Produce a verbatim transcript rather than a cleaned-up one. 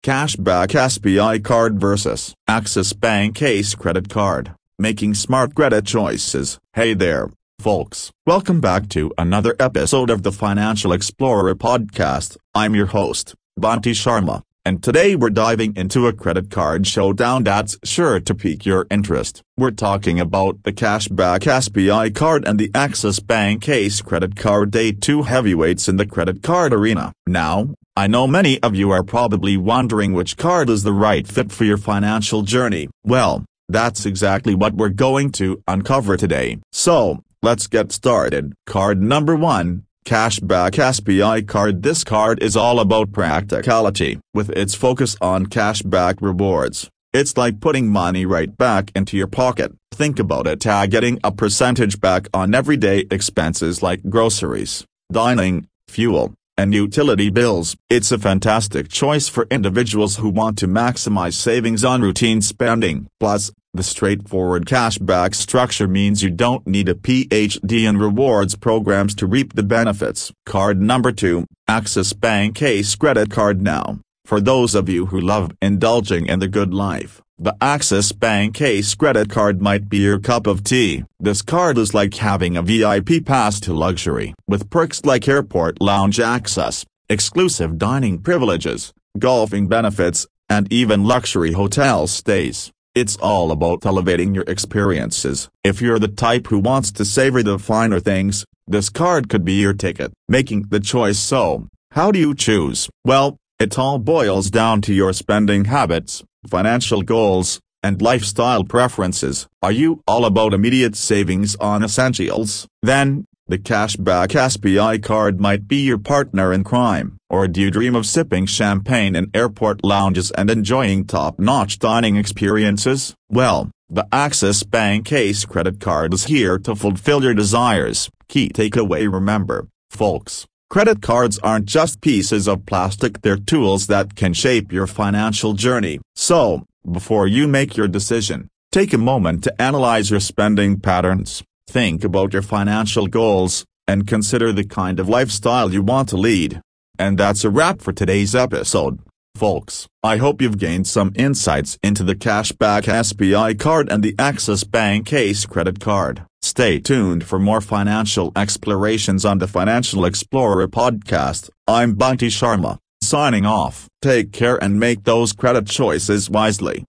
Cashback S B I card versus Axis Bank Ace credit card, making smart credit choices. Hey there, folks. Welcome back to another episode of the Financial Explorer podcast. I'm your host, Bunty Sharma, and today we're diving into a credit card showdown that's sure to pique your interest. We're talking about the Cashback S B I card and the Axis Bank Ace credit card, day two heavyweights in the credit card arena. Now, I know many of you are probably wondering which card is the right fit for your financial journey. Well, that's exactly what we're going to uncover today. So, let's get started. Card number one, Cashback S B I card. This card is all about practicality. With its focus on cashback rewards, it's like putting money right back into your pocket. Think about it, uh, getting a percentage back on everyday expenses like groceries, dining, fuel, and utility bills. It's a fantastic choice for individuals who want to maximize savings on routine spending. Plus, the straightforward cashback structure means you don't need a P H D in rewards programs to reap the benefits. Card number two, Axis Bank Ace credit card. Now, for those of you who love indulging in the good life, the Axis Bank Ace credit card might be your cup of tea. This card is like having a V I P pass to luxury, with perks like airport lounge access, exclusive dining privileges, golfing benefits, and even luxury hotel stays. It's all about elevating your experiences. If you're the type who wants to savor the finer things, this card could be your ticket. Making the choice. So, how do you choose? Well, it all boils down to your spending habits, financial goals, and lifestyle preferences. Are you all about immediate savings on essentials? Then, the Cashback S B I card might be your partner in crime. Or do you dream of sipping champagne in airport lounges and enjoying top-notch dining experiences? Well, the Axis Bank Ace credit card is here to fulfill your desires. Key takeaway: remember, folks, credit cards aren't just pieces of plastic, they're tools that can shape your financial journey. So, before you make your decision, take a moment to analyze your spending patterns, think about your financial goals, and consider the kind of lifestyle you want to lead. And that's a wrap for today's episode, folks. I hope you've gained some insights into the Cashback S B I card and the Axis Bank Ace credit card. Stay tuned for more financial explorations on the Financial Explorer podcast. I'm Bunty Sharma, signing off. Take care and make those credit choices wisely.